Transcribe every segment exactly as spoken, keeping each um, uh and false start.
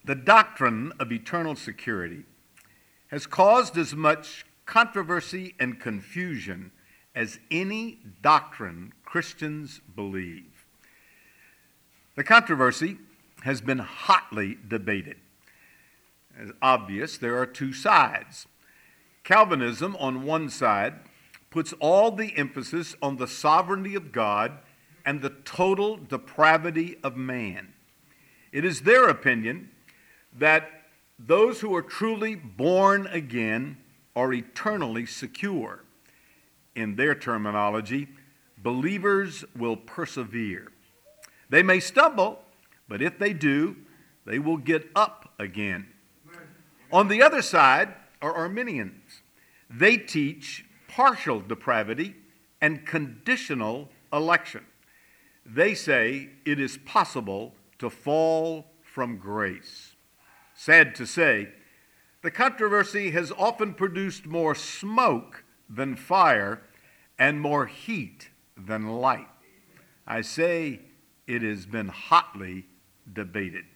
The doctrine of eternal security has caused as much controversy and confusion as any doctrine Christians believe. The controversy has been hotly debated. As obvious, there are two sides. Calvinism, on one side, puts all the emphasis on the sovereignty of God and the total depravity of man. It is their opinion that those who are truly born again are eternally secure. In their terminology, believers will persevere. They may stumble, but if they do, they will get up again. On the other side are Arminians. They teach partial depravity and conditional election. They say it is possible to fall from grace. Sad to say, the controversy has often produced more smoke than fire and more heat than light. I say it has been hotly debated.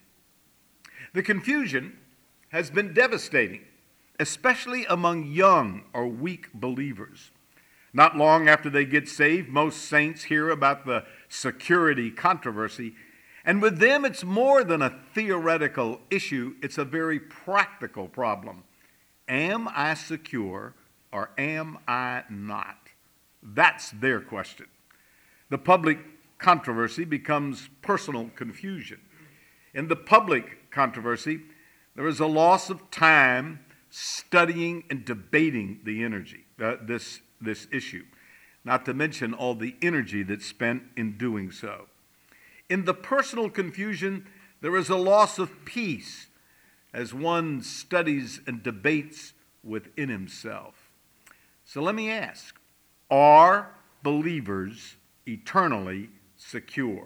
The confusion has been devastating, especially among young or weak believers. Not long after they get saved, most saints hear about the security controversy, and with them it's more than a theoretical issue, it's a very practical problem. Am I secure or am I not? That's their question. The public controversy becomes personal confusion. In the public controversy, there is a loss of time studying and debating the energy, uh, this, this issue, not to mention all the energy that's spent in doing so. In the personal confusion, there is a loss of peace as one studies and debates within himself. So let me ask, are believers eternally secure?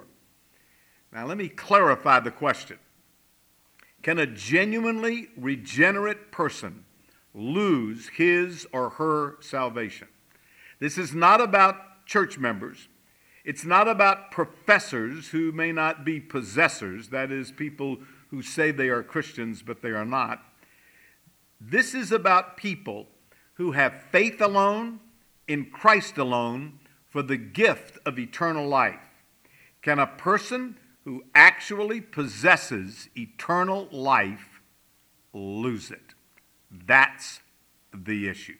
Now let me clarify the question. Can a genuinely regenerate person lose his or her salvation? This is not about church members. It's not about professors who may not be possessors, that is, people who say they are Christians but they are not. This is about people who have faith alone, in Christ alone, for the gift of eternal life. Can a person who actually possesses eternal life lose it? That's the issue.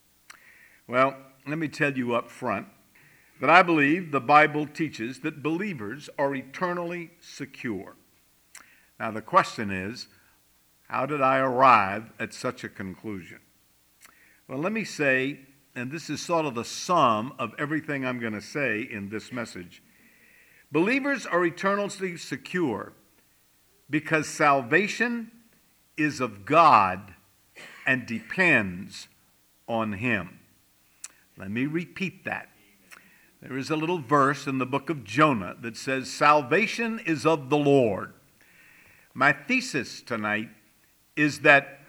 Well, let me tell you up front that I believe the Bible teaches that believers are eternally secure. Now the question is, how did I arrive at such a conclusion? Well, let me say, and this is sort of the sum of everything I'm going to say in this message, believers are eternally secure because salvation is of God and depends on Him. Let me repeat that. There is a little verse in the book of Jonah that says, salvation is of the Lord. My thesis tonight is that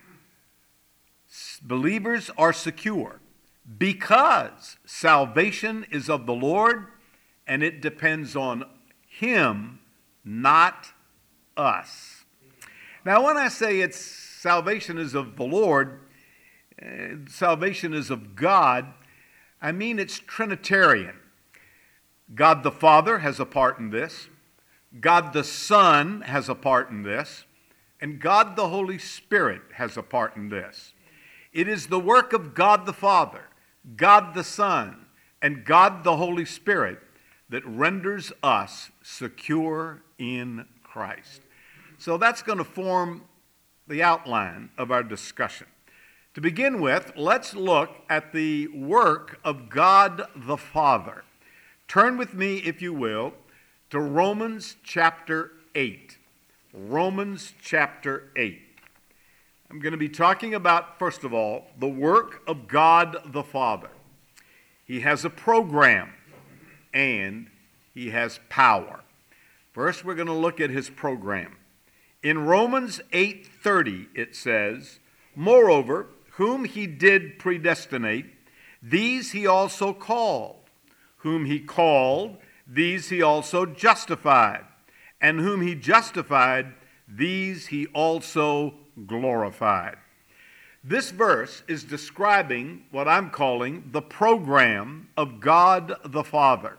believers are secure because salvation is of the Lord and it depends on Him, not us. Now, when I say it's salvation is of the Lord, uh, salvation is of God, I mean it's Trinitarian. God the Father has a part in this. God the Son has a part in this. And God the Holy Spirit has a part in this. It is the work of God the Father, God the Son, and God the Holy Spirit that renders us secure in Christ. So that's going to form the outline of our discussion. To begin with, let's look at the work of God the Father. Turn with me, if you will, to Romans chapter eight. Romans chapter eight. I'm going to be talking about, first of all, the work of God the Father. He has a program and He has power. First, we're going to look at His program. In Romans eight thirty, it says, moreover, whom He did predestinate, these He also called. Whom He called, these He also justified. And whom He justified, these he also glorified. This verse is describing what I'm calling the program of God the Father.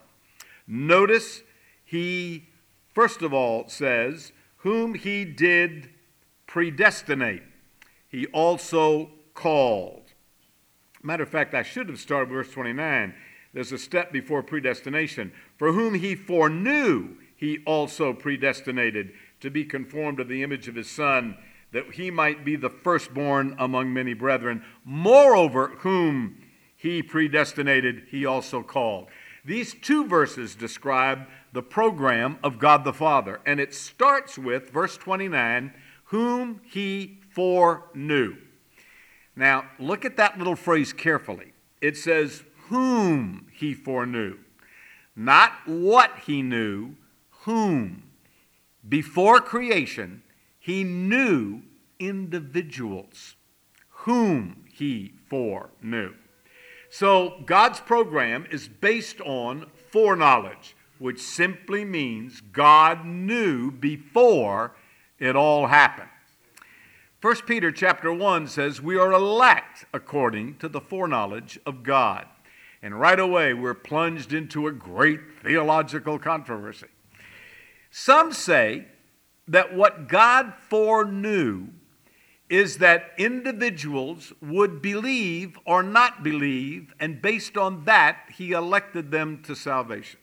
Notice he, first of all, says, whom he did predestinate, he also called. Matter of fact, I should have started with verse twenty-nine. There's a step before predestination. For whom he foreknew, he also predestinated to be conformed to the image of his Son, that he might be the firstborn among many brethren. Moreover, whom he predestinated, he also called. These two verses describe the program of God the Father, and it starts with verse twenty-nine, whom he foreknew. Now, look at that little phrase carefully. It says, whom he foreknew. Not what he knew, whom. Before creation, he knew individuals, whom he foreknew. So God's program is based on foreknowledge, which simply means God knew before it all happened. First Peter chapter one says we are elect according to the foreknowledge of God. And right away we're plunged into a great theological controversy. Some say that what God foreknew is that individuals would believe or not believe, and based on that, he elected them to salvation.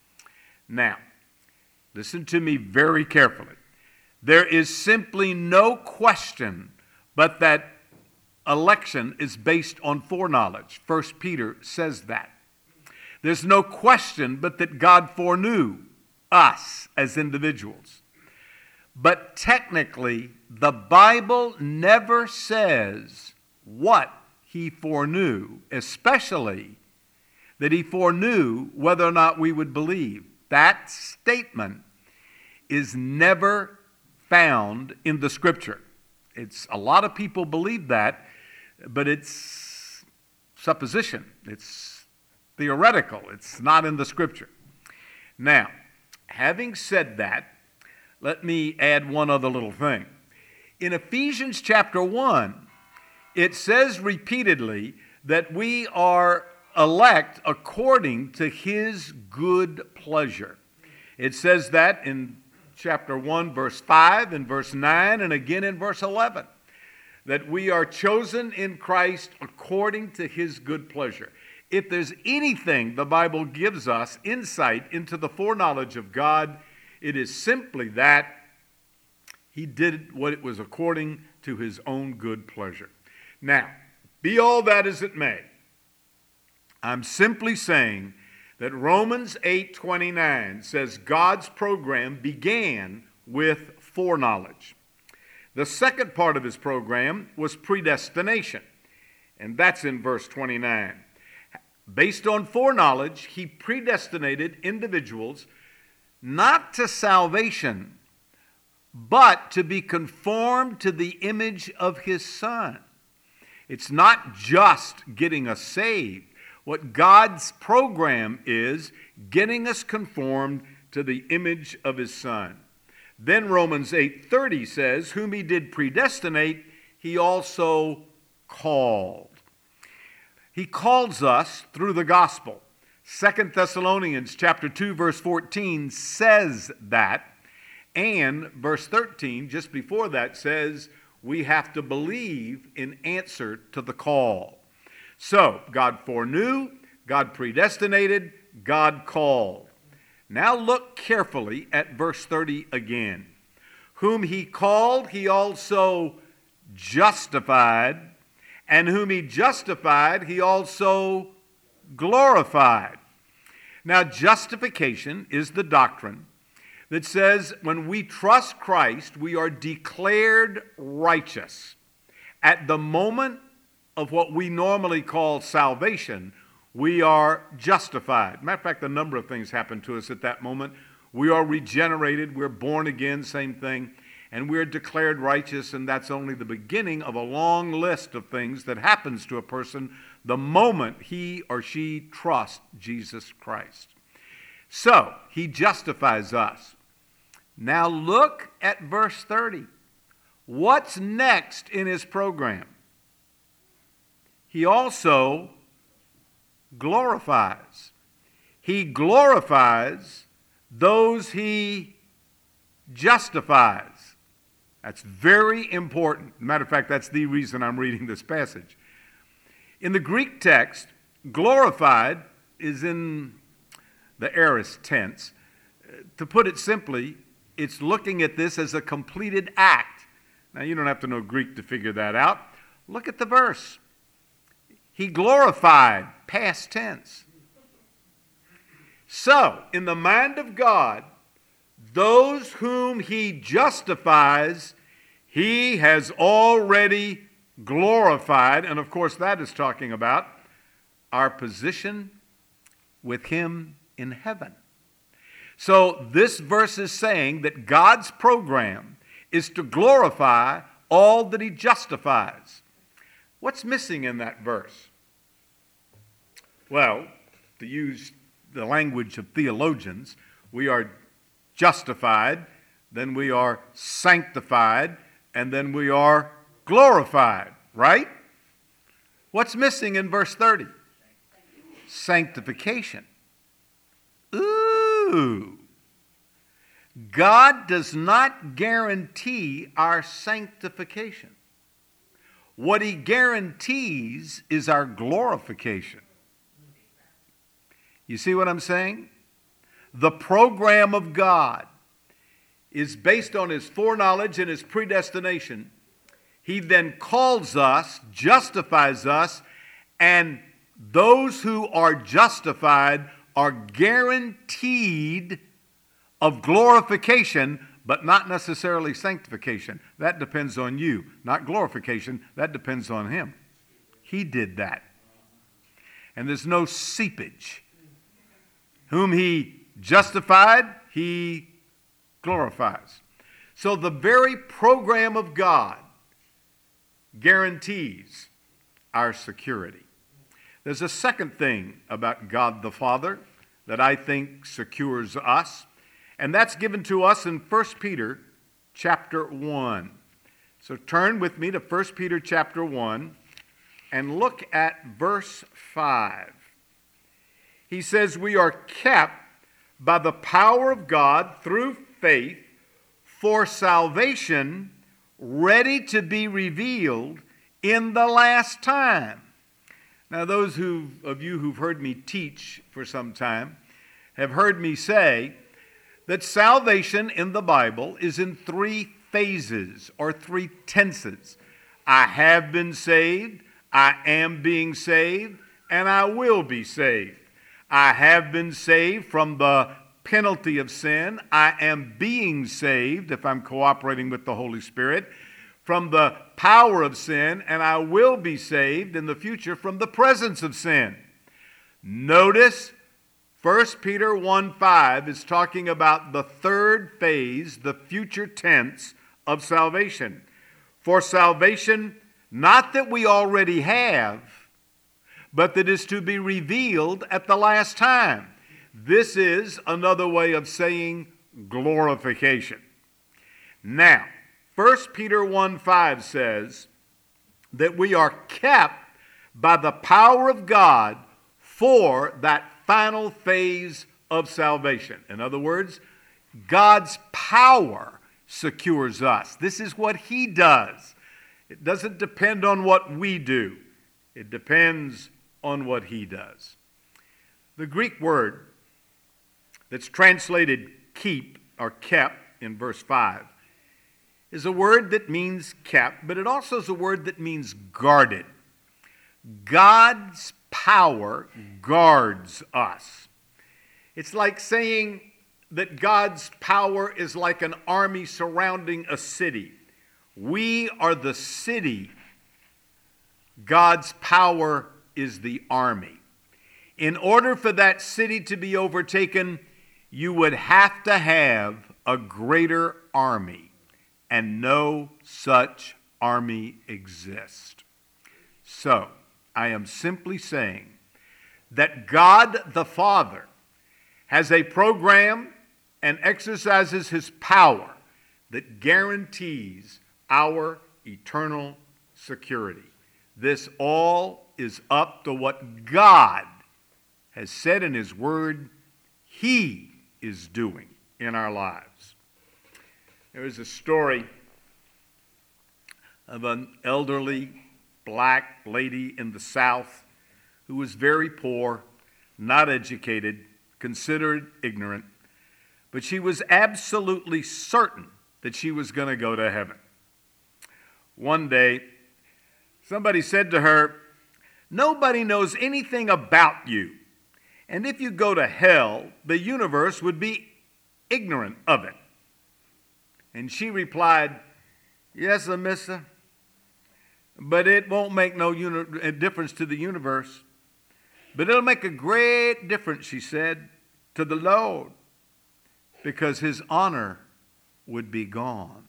Now, listen to me very carefully. There is simply no question but that election is based on foreknowledge. First Peter says that. There's no question but that God foreknew us as individuals. But technically, the Bible never says what he foreknew, especially that he foreknew whether or not we would believe. That statement is never found in the Scripture. It's a lot of people believe that, but it's supposition. It's theoretical. It's not in the Scripture. Now, having said that, let me add one other little thing. In Ephesians chapter one, it says repeatedly that we are elect according to his good pleasure. It says that in chapter one, verse five, and verse nine, and again in verse eleven, that we are chosen in Christ according to his good pleasure. If there's anything the Bible gives us insight into the foreknowledge of God, it is simply that he did what it was according to his own good pleasure. Now, be all that as it may, I'm simply saying that Romans eight twenty-nine says God's program began with foreknowledge. The second part of his program was predestination, and that's in verse twenty-nine. Based on foreknowledge, he predestinated individuals not to salvation, but to be conformed to the image of his Son. It's not just getting us saved. What God's program is, getting us conformed to the image of his Son. Then Romans eight thirty says, whom he did predestinate, he also called. He calls us through the gospel. Second Thessalonians chapter two, verse fourteen says that, and verse thirteen, just before that, says we have to believe in answer to the call. So, God foreknew, God predestinated, God called. Now look carefully at verse thirty again. Whom he called, he also justified, and whom he justified, he also glorified. Now, justification is the doctrine that says when we trust Christ, we are declared righteous. At the moment of what we normally call salvation, we are justified. Matter of fact, a number of things happen to us at that moment. We are regenerated, we're born again, same thing, and we're declared righteous, and that's only the beginning of a long list of things that happens to a person the moment he or she trusts Jesus Christ. So, he justifies us. Now look at verse thirty. What's next in his program? He also glorifies. He glorifies those he justifies. That's very important. Matter of fact, that's the reason I'm reading this passage. In the Greek text, glorified is in the aorist tense. To put it simply, it's looking at this as a completed act. Now, you don't have to know Greek to figure that out. Look at the verse. He glorified, past tense. So, in the mind of God, those whom he justifies, he has already glorified. And of course, that is talking about our position with him in heaven. So this verse is saying that God's program is to glorify all that he justifies. What's missing in that verse? Well, to use the language of theologians, we are justified, then we are sanctified, and then we are glorified, right? What's missing in verse thirty? Sanctification. Ooh. God does not guarantee our sanctification. What he guarantees is our glorification. You see what I'm saying? The program of God is based on his foreknowledge and his predestination. He then calls us, justifies us, and those who are justified are guaranteed of glorification, but not necessarily sanctification. That depends on you. Not glorification, that depends on him. He did that. And there's no seepage. Whom he justified, he glorifies. So the very program of God guarantees our security. There's a second thing about God the Father that I think secures us, and that's given to us in First Peter chapter one. So turn with me to First Peter chapter one and look at verse five. He says, we are kept by the power of God through faith for salvation, ready to be revealed in the last time. Now, those who of you who've heard me teach for some time have heard me say that salvation in the Bible is in three phases or three tenses. I have been saved, I am being saved, and I will be saved. I have been saved from the penalty of sin. I am being saved, if I'm cooperating with the Holy Spirit, from the power of sin, and I will be saved in the future from the presence of sin. Notice First Peter one five is talking about the third phase, the future tense of salvation. For salvation, not that we already have, but that is to be revealed at the last time. This is another way of saying glorification. Now, First Peter one five says that we are kept by the power of God for that final phase of salvation. In other words, God's power secures us. This is what he does. It doesn't depend on what we do. It depends on what he does. The Greek word that's translated keep or kept in verse five is a word that means kept, but it also is a word that means guarded. God's power guards us. It's like saying that God's power is like an army surrounding a city. We are the city. God's power is the army. In order for that city to be overtaken, you would have to have a greater army, and no such army exists. So, I am simply saying that God the Father has a program and exercises his power that guarantees our eternal security. This all is up to what God has said in his word he is doing in our lives. There is a story of an elderly black lady in the South who was very poor, not educated, considered ignorant, but she was absolutely certain that she was going to go to heaven. One day, somebody said to her, "Nobody knows anything about you, and if you go to hell, the universe would be ignorant of it." And she replied, "Yes, sir, mister, but it won't make no uni- difference to the universe. But it'll make a great difference," she said, "to the Lord, because his honor would be gone."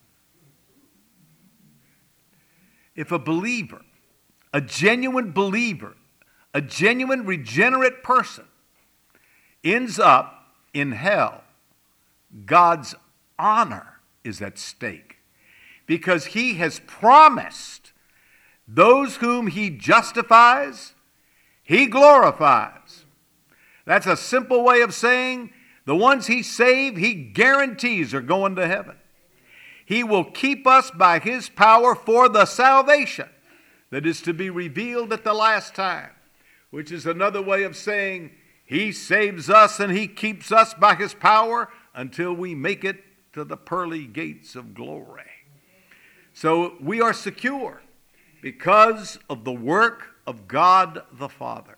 If a believer, a genuine believer, a genuine regenerate person ends up in hell, God's honor is at stake because he has promised those whom he justifies, he glorifies. That's a simple way of saying the ones he saved, he guarantees are going to heaven. He will keep us by his power for the salvation that is to be revealed at the last time, which is another way of saying he saves us and he keeps us by his power until we make it to the pearly gates of glory. So we are secure because of the work of God the Father.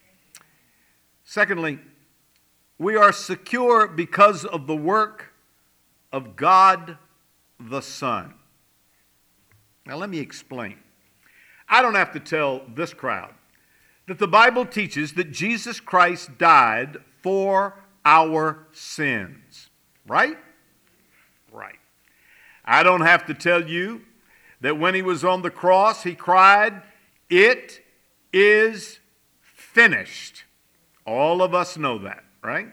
Secondly, we are secure because of the work of God the Son. Now let me explain. I don't have to tell this crowd that the Bible teaches that Jesus Christ died for our sins. Right? Right. I don't have to tell you that when he was on the cross, he cried, "It is finished." All of us know that, right?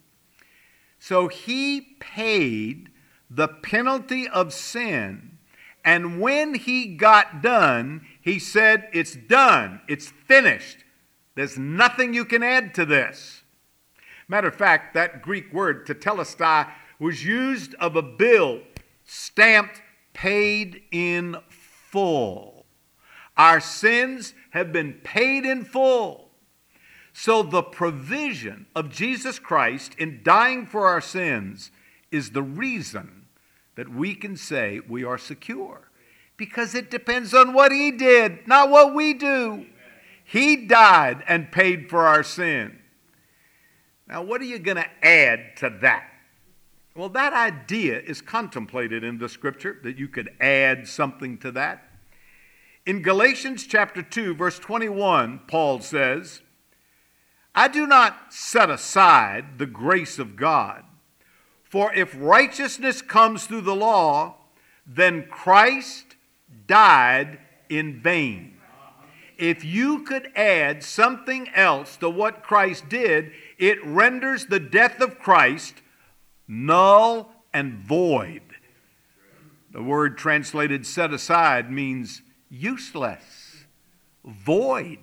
So he paid the penalty of sin, and when he got done, he said, "It's done. It's finished. There's nothing you can add to this." Matter of fact, that Greek word, tetelestai, was used of a bill stamped paid in full. Our sins have been paid in full. So the provision of Jesus Christ in dying for our sins is the reason that we can say we are secure. Because it depends on what he did, not what we do. He died and paid for our sin. Now, what are you going to add to that? Well, that idea is contemplated in the scripture, that you could add something to that. In Galatians chapter two, verse twenty-one, Paul says, "I do not set aside the grace of God, for if righteousness comes through the law, then Christ died in vain." If you could add something else to what Christ did, it renders the death of Christ null and void. The word translated set aside means useless, void.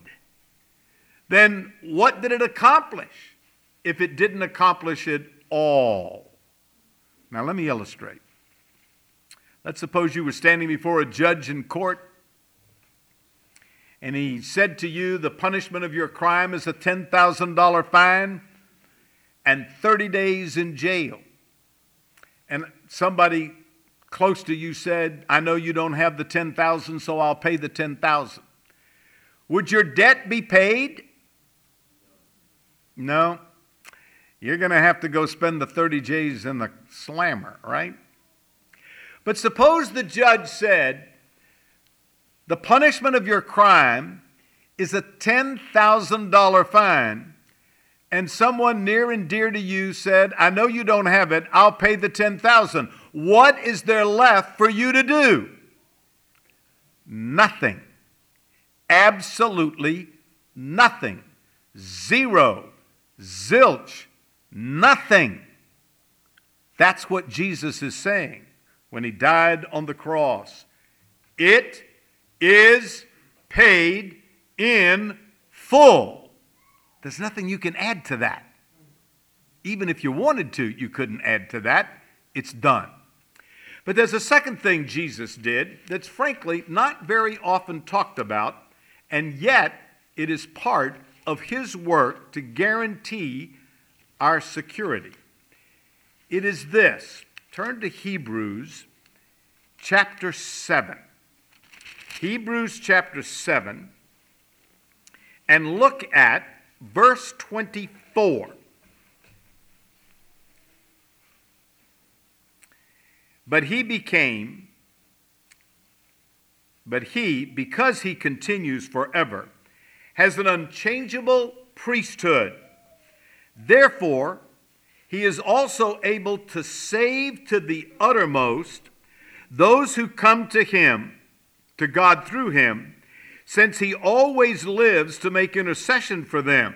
Then what did it accomplish if it didn't accomplish it all? Now let me illustrate. Let's suppose you were standing before a judge in court, and he said to you, the punishment of your crime is a ten thousand dollars fine and thirty days in jail. And somebody close to you said, "I know you don't have the ten thousand dollars, so I'll pay the ten thousand dollars. Would your debt be paid? No. You're going to have to go spend the thirty days in the slammer, right? But suppose the judge said, the punishment of your crime is a ten thousand dollars fine, and someone near and dear to you said, "I know you don't have it, I'll pay the ten thousand dollars. What is there left for you to do? Nothing. Absolutely nothing. Zero. Zilch. Nothing. That's what Jesus is saying when he died on the cross. It is paid in full. There's nothing you can add to that. Even if you wanted to, you couldn't add to that. It's done. But there's a second thing Jesus did that's frankly not very often talked about, and yet it is part of his work to guarantee our security. It is this. Turn to Hebrews chapter seven. Hebrews chapter seven, and look at verse twenty-four. But he became, but he, because he continues forever, has an unchangeable priesthood. Therefore, he is also able to save to the uttermost those who come to him, to God through him, since he always lives to make intercession for them.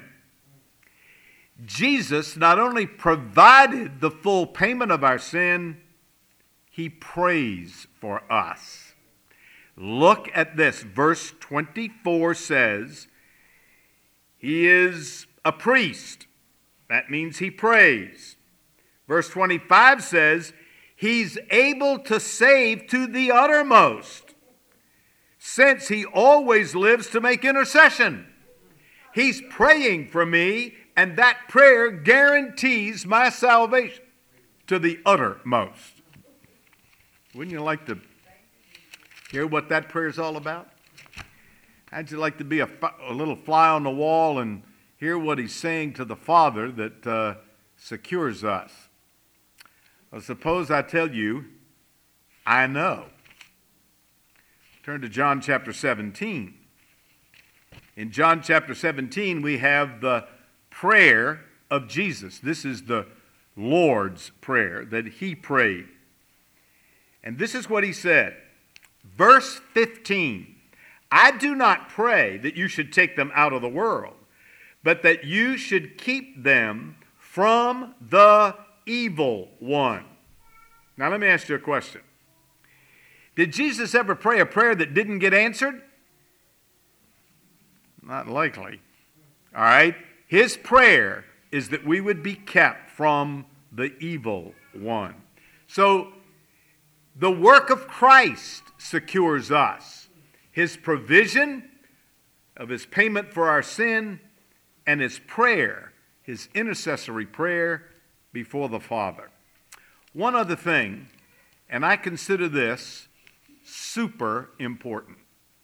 Jesus not only provided the full payment of our sin, he prays for us. Look at this. Verse twenty-four says, he is a priest. That means he prays. Verse twenty-five says, he's able to save to the uttermost, since he always lives to make intercession. He's praying for me, and that prayer guarantees my salvation to the uttermost. Wouldn't you like to hear what that prayer is all about? How'd you like to be a, a little fly on the wall and hear what he's saying to the Father that uh, secures us? Well, suppose I tell you, I know. Turn to John chapter seventeen. In John chapter seventeen, we have the prayer of Jesus. This is the Lord's prayer that he prayed. And this is what he said. Verse fifteen, I do not pray that you should take them out of the world, but that you should keep them from the evil one. Now let me ask you a question. Did Jesus ever pray a prayer that didn't get answered? Not likely. All right? His prayer is that we would be kept from the evil one. So, the work of Christ secures us. His provision of his payment for our sin and his prayer, his intercessory prayer before the Father. One other thing, and I consider this super important.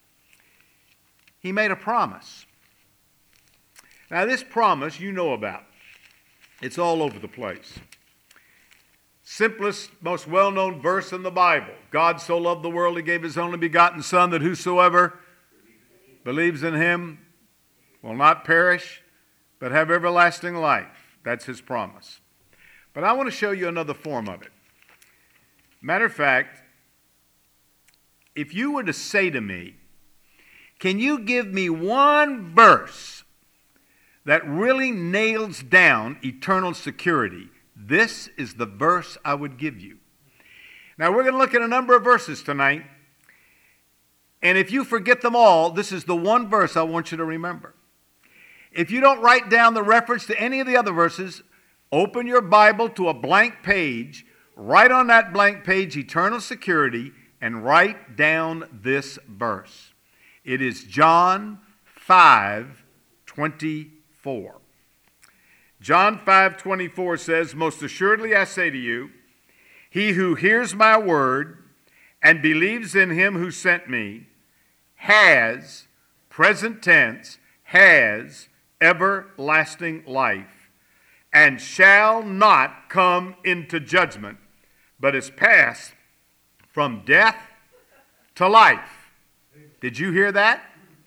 He made a promise. Now, this promise you know about. It's all over the place. Simplest, most well-known verse in the Bible. God so loved the world, he gave his only begotten Son, that whosoever believes in him will not perish, but have everlasting life. That's his promise. But I want to show you another form of it. Matter of fact, if you were to say to me, can you give me one verse that really nails down eternal security? This is the verse I would give you. Now, we're going to look at a number of verses tonight. And if you forget them all, this is the one verse I want you to remember. If you don't write down the reference to any of the other verses, open your Bible to a blank page, write on that blank page eternal security, and write down this verse. It is John five twenty-four. John five twenty-four says, most assuredly I say to you, he who hears my word and believes in him who sent me has, present tense, has everlasting life, and shall not come into judgment, but is passed from death to life. Did you hear that?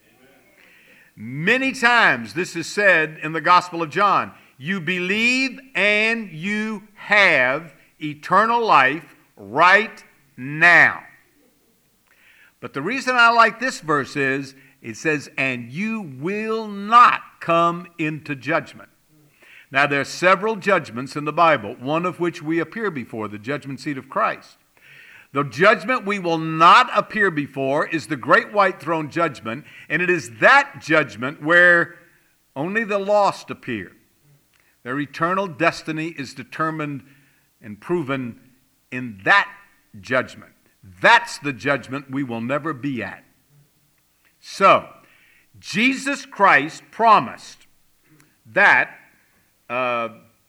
Many times this is said in the Gospel of John. You believe and you have eternal life right now. But the reason I like this verse is it says, and you will not come into judgment. Now, there are several judgments in the Bible, one of which we appear before, the judgment seat of Christ. The judgment we will not appear before is the great white throne judgment, and it is that judgment where only the lost appear. Their eternal destiny is determined and proven in that judgment. That's the judgment we will never be at. So, Jesus Christ promised that uh,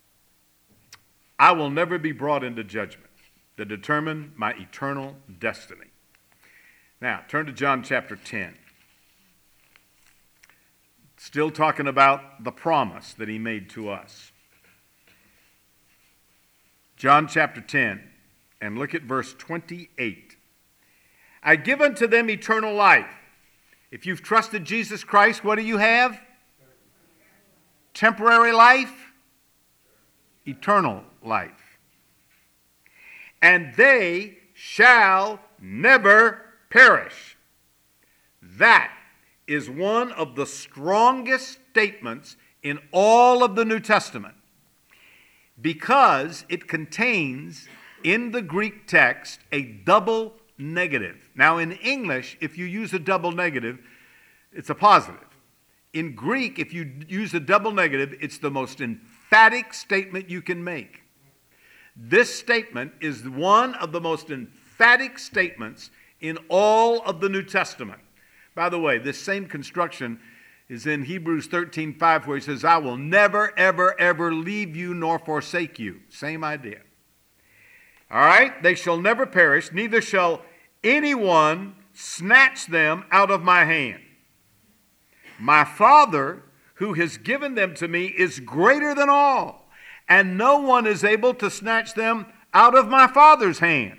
I will never be brought into judgment to determine my eternal destiny. Now, turn to John chapter ten. Still talking about the promise that he made to us. John chapter ten, and look at verse twenty-eight. I give unto them eternal life. If you've trusted Jesus Christ, what do you have? Temporary life? Eternal life. And they shall never perish. That is one of the strongest statements in all of the New Testament, because it contains in the Greek text a double negative. Now, in English, if you use a double negative, it's a positive. In Greek, if you use a double negative, it's the most emphatic statement you can make. This statement is one of the most emphatic statements in all of the New Testament. By the way, this same construction is in Hebrews thirteen five, where he says, I will never, ever, ever leave you nor forsake you. Same idea. All right? They shall never perish, neither shall anyone snatch them out of my hand. My Father, who has given them to me, is greater than all, and no one is able to snatch them out of my Father's hand.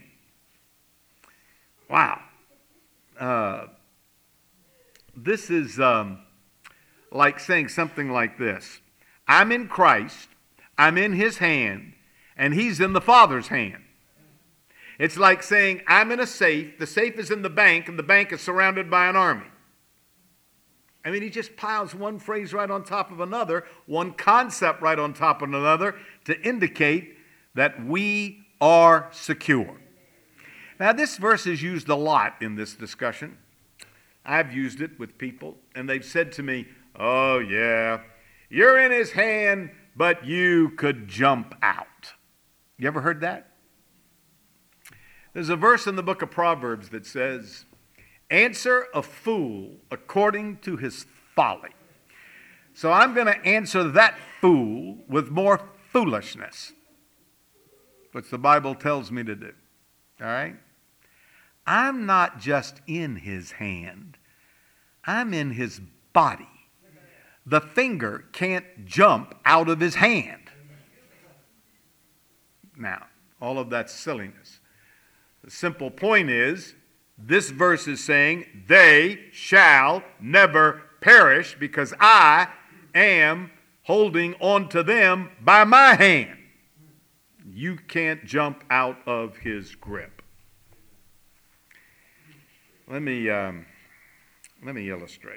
Wow. Uh, this is um, like saying something like this. I'm in Christ, I'm in his hand, and he's in the Father's hand. It's like saying I'm in a safe, the safe is in the bank, and the bank is surrounded by an army. I mean, he just piles one phrase right on top of another, one concept right on top of another, to indicate that we are secure. Now, this verse is used a lot in this discussion. I've used it with people, and they've said to me, oh, yeah, you're in his hand, but you could jump out. You ever heard that? There's a verse in the book of Proverbs that says, answer a fool according to his folly. So I'm going to answer that fool with more foolishness, which the Bible tells me to do. All right? I'm not just in his hand. I'm in his body. The finger can't jump out of his hand. Now, all of that's silliness. The simple point is, this verse is saying, they shall never perish because I am holding on to them by my hand. You can't jump out of his grip. Let me, um, let me illustrate.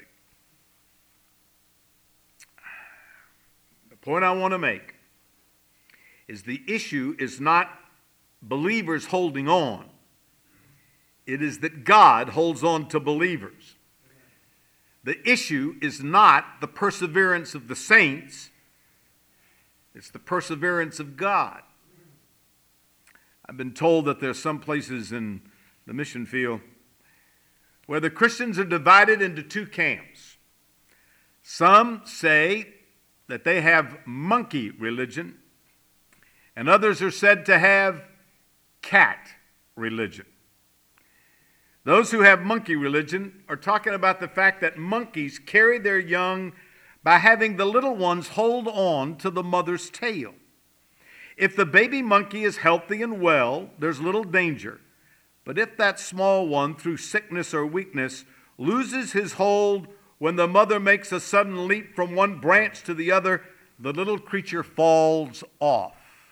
The point I want to make is the issue is not believers holding on. It is that God holds on to believers. The issue is not the perseverance of the saints. It's the perseverance of God. I've been told that there's some places in the mission field where the Christians are divided into two camps. Some say that they have monkey religion, and others are said to have cat religion. Those who have monkey religion are talking about the fact that monkeys carry their young by having the little ones hold on to the mother's tail. If the baby monkey is healthy and well, there's little danger. But if that small one, through sickness or weakness, loses his hold when the mother makes a sudden leap from one branch to the other, the little creature falls off.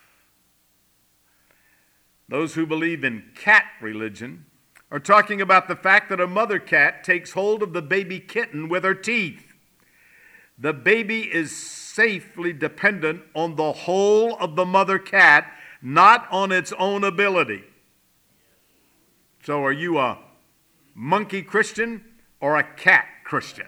Those who believe in cat religion are talking about the fact that a mother cat takes hold of the baby kitten with her teeth. the baby is safely dependent on the whole of the mother cat, not on its own ability. So are you a monkey Christian or a cat Christian?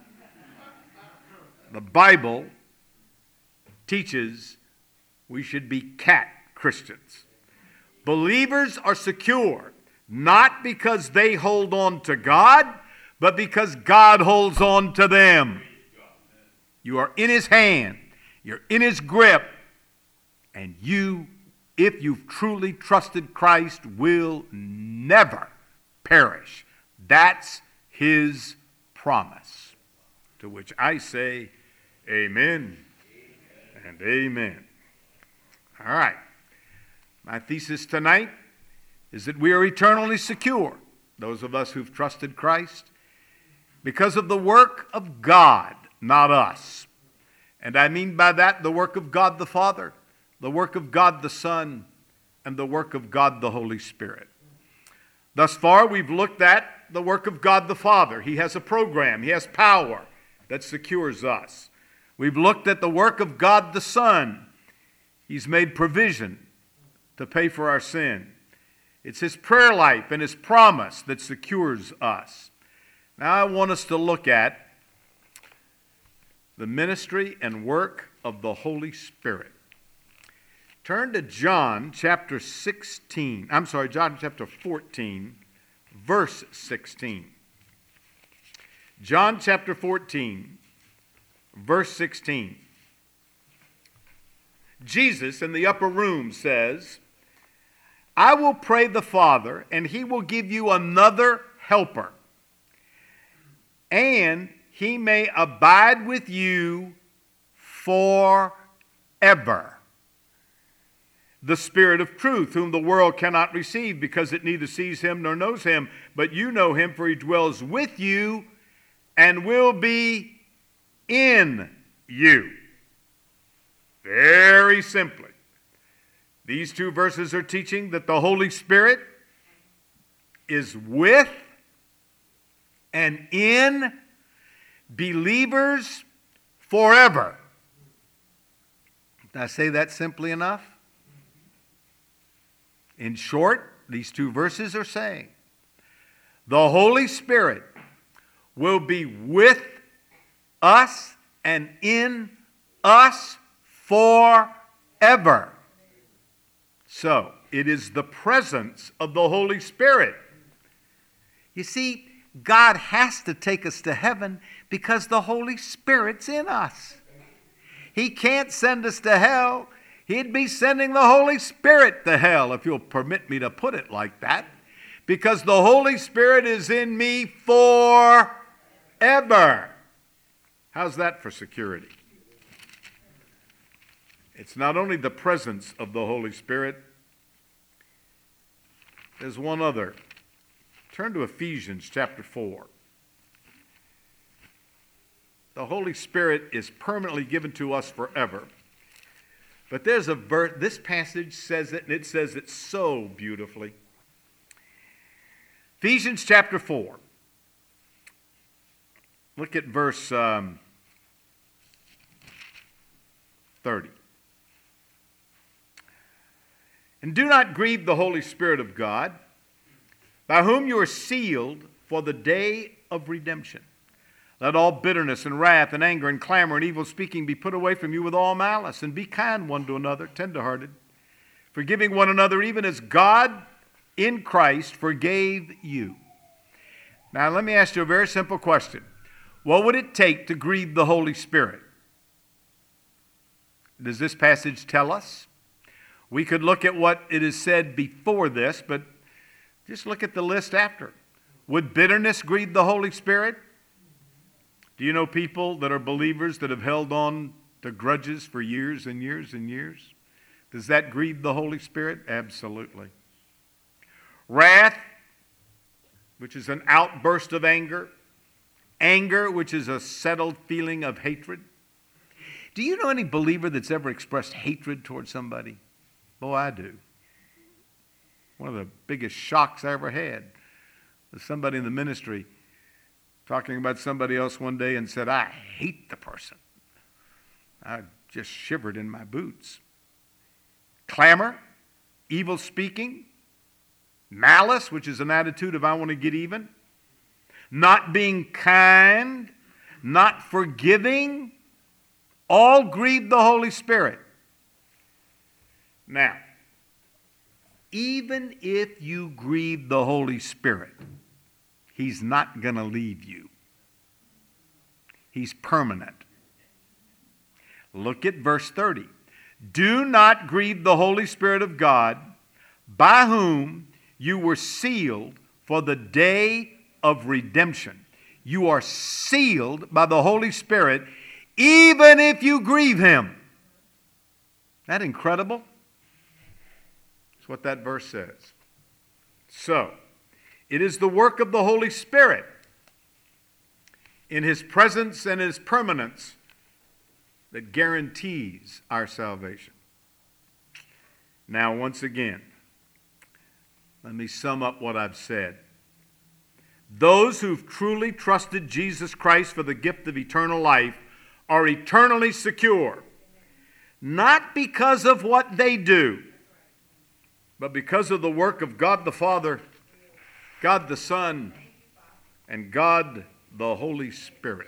The Bible teaches we should be cat Christians. Believers are secure, not because they hold on to God, but because God holds on to them. You are in His hand, you're in His grip, and you, if you've truly trusted Christ, will never perish. That's His promise, to which I say amen and amen. All right. My thesis tonight is that we are eternally secure, those of us who've trusted Christ, because of the work of God, not us. And I mean by that the work of God the Father, the work of God the Son, and the work of God the Holy Spirit. Thus far, we've looked at the work of God the Father. He has a program. He has power that secures us. We've looked at the work of God the Son. He's made provision to pay for our sin. It's His prayer life and His promise that secures us. Now I want us to look at the ministry and work of the Holy Spirit. Turn to John chapter sixteen. I'm sorry, John chapter fourteen, verse sixteen. John chapter fourteen, verse sixteen. Jesus in the upper room says, I will pray the Father, and He will give you another helper, and He may abide with you forever. The Spirit of truth, whom the world cannot receive, because it neither sees Him nor knows Him, but you know Him, for He dwells with you and will be in you. Very simply, these two verses are teaching that the Holy Spirit is with and in believers forever. Did I say that simply enough? In short, these two verses are saying the Holy Spirit will be with us and in us forever. So, it is the presence of the Holy Spirit. You see, God has to take us to heaven because the Holy Spirit's in us. He can't send us to hell. He'd be sending the Holy Spirit to hell, if you'll permit me to put it like that, because the Holy Spirit is in me forever. How's that for security? It's not only the presence of the Holy Spirit. There's one other. Turn to Ephesians chapter four. The Holy Spirit is permanently given to us forever. But there's a verse, this passage says it, and it says it so beautifully. Ephesians chapter four. Look at verse um, thirty. And do not grieve the Holy Spirit of God, by whom you are sealed for the day of redemption. Let all bitterness and wrath and anger and clamor and evil speaking be put away from you with all malice, and be kind one to another, tenderhearted, forgiving one another, even as God in Christ forgave you. Now let me ask you a very simple question. What would it take to grieve the Holy Spirit? Does this passage tell us? We could look at what it is said before this, but just look at the list after. Would bitterness grieve the Holy Spirit? Do you know people that are believers that have held on to grudges for years and years and years? Does that grieve the Holy Spirit? Absolutely. Wrath, which is an outburst of anger. Anger, which is a settled feeling of hatred. Do you know any believer that's ever expressed hatred towards somebody? Oh, I do. One of the biggest shocks I ever had was somebody in the ministry talking about somebody else one day and said, I hate the person. I just shivered in my boots. Clamor, evil speaking, malice, which is an attitude of I want to get even, not being kind, not forgiving, all grieve the Holy Spirit. Now, even if you grieve the Holy Spirit, He's not going to leave you. He's permanent. Look at verse thirty. Do not grieve the Holy Spirit of God, by whom you were sealed for the day of redemption. You are sealed by the Holy Spirit, even if you grieve Him. Isn't that incredible? That's what that verse says. So, it is the work of the Holy Spirit in His presence and His permanence that guarantees our salvation. Now, once again, let me sum up what I've said. Those who've truly trusted Jesus Christ for the gift of eternal life are eternally secure, not because of what they do, but because of the work of God the Father, God the Son, and God the Holy Spirit.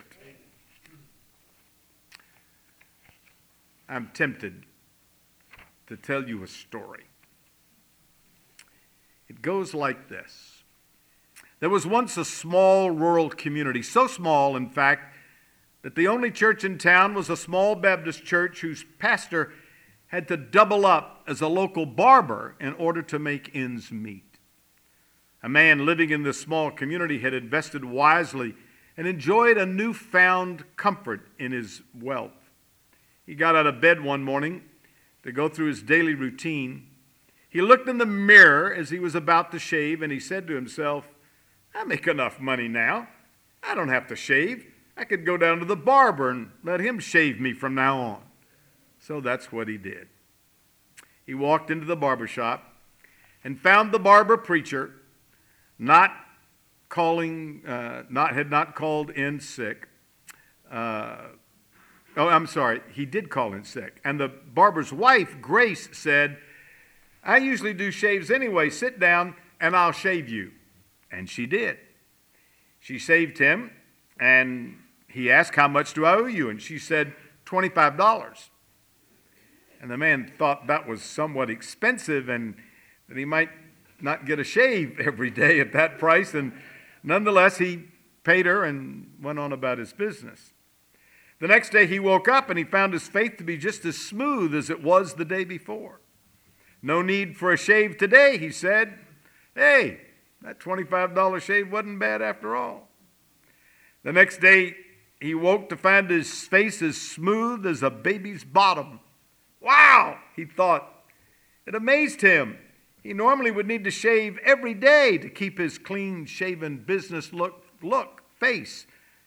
I'm tempted to tell you a story. It goes like this. There was once a small rural community, so small, in fact, that the only church in town was a small Baptist church whose pastor had to double up as a local barber in order to make ends meet. A man living in this small community had invested wisely and enjoyed a newfound comfort in his wealth. He got out of bed one morning to go through his daily routine. He looked in the mirror as he was about to shave, and he said to himself, I make enough money now. I don't have to shave. I could go down to the barber and let him shave me from now on. So that's what he did. He walked into the barber shop and found the barber preacher not calling, uh, not had not called in sick. Uh, oh, I'm sorry, he did call in sick. And the barber's wife, Grace, said, I usually do shaves anyway. Sit down and I'll shave you. And she did. She shaved him, and he asked, how much do I owe you? And she said, twenty-five dollars. And the man thought that was somewhat expensive and that he might not get a shave every day at that price. And nonetheless, he paid her and went on about his business. The next day he woke up and he found his face to be just as smooth as it was the day before. No need for a shave today, he said. Hey, that twenty-five dollars shave wasn't bad after all. The next day he woke to find his face as smooth as a baby's bottom. Wow, he thought. It amazed him. He normally would need to shave every day to keep his clean-shaven business look, look, face.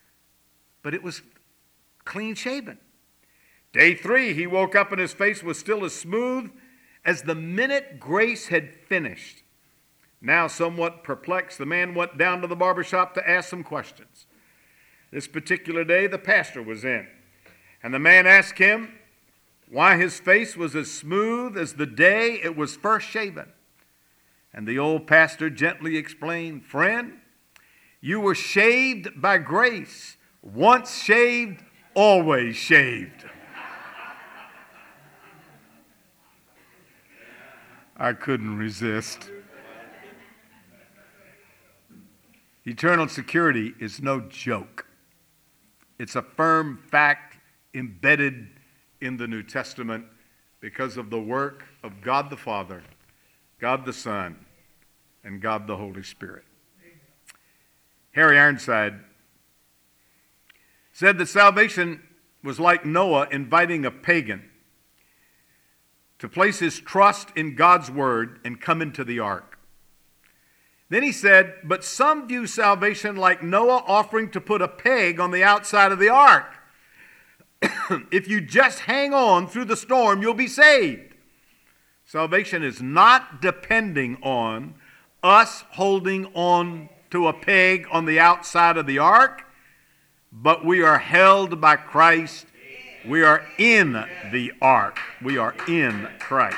But it was clean-shaven. Day three, he woke up and his face was still as smooth as the minute Grace had finished. Now, somewhat perplexed, the man went down to the barber shop to ask some questions. This particular day, the pastor was in, and the man asked him why his face was as smooth as the day it was first shaven. And the old pastor gently explained, friend, you were shaved by grace. Once shaved, always shaved. I couldn't resist. Eternal security is no joke. It's a firm fact embedded in the New Testament because of the work of God the Father, God the Son, and God the Holy Spirit. Harry Ironside said that salvation was like Noah inviting a pagan to place his trust in God's word and come into the ark. Then he said, but some view salvation like Noah offering to put a peg on the outside of the ark. If you just hang on through the storm, you'll be saved. Salvation is not depending on us holding on to a peg on the outside of the ark, but we are held by Christ. We are in the ark. We are in Christ.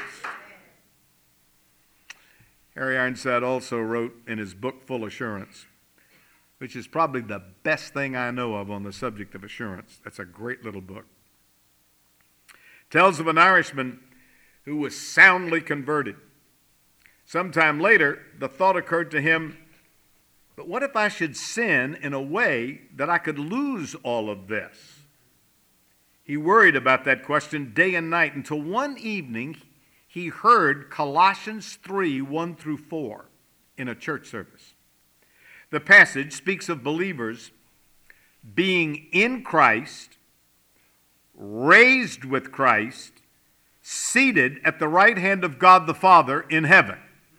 Harry Ironside also wrote in his book, Full Assurance, which is probably the best thing I know of on the subject of assurance. That's a great little book. Tells of an Irishman who was soundly converted. Sometime later, the thought occurred to him, but what if I should sin in a way that I could lose all of this? He worried about that question day and night until one evening he heard Colossians three, one through four in a church service. The passage speaks of believers being in Christ, raised with Christ, seated at the right hand of God the Father in heaven.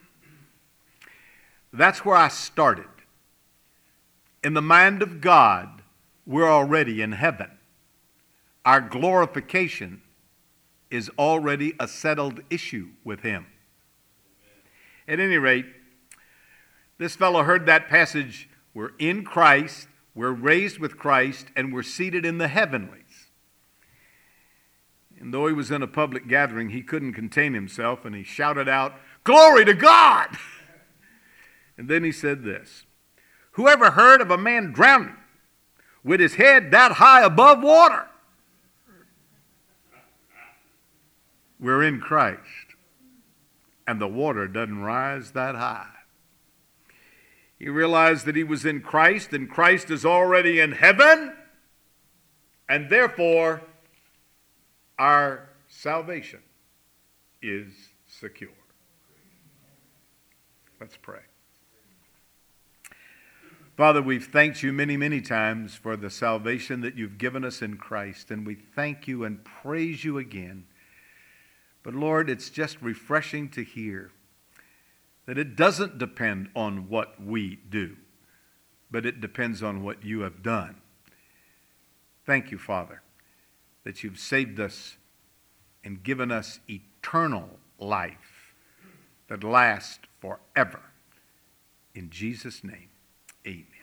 That's where I started. In the mind of God, we're already in heaven. Our glorification is already a settled issue with Him. At any rate, this fellow heard that passage, we're in Christ, we're raised with Christ, and we're seated in the heavenlies. And though he was in a public gathering, he couldn't contain himself, and he shouted out, "Glory to God!" And then he said this, "Who ever heard of a man drowning with his head that high above water?" We're in Christ, and the water doesn't rise that high. He realized that he was in Christ, and Christ is already in heaven, and therefore our salvation is secure. Let's pray. Father, we've thanked you many, many times for the salvation that you've given us in Christ, and we thank you and praise you again. But Lord, it's just refreshing to hear that it doesn't depend on what we do, but it depends on what you have done. Thank you, Father, that you've saved us and given us eternal life that lasts forever. In Jesus' name, amen.